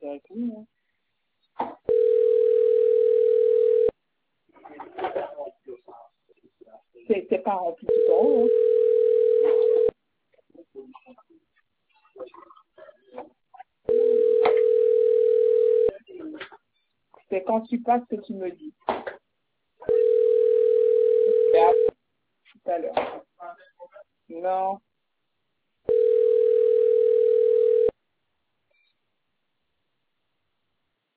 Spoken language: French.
répondu. Hein. C'est pas rempli tout en haut. Hein. C'est quand tu passes que tu me dis. Et après, tout à l'heure. Non.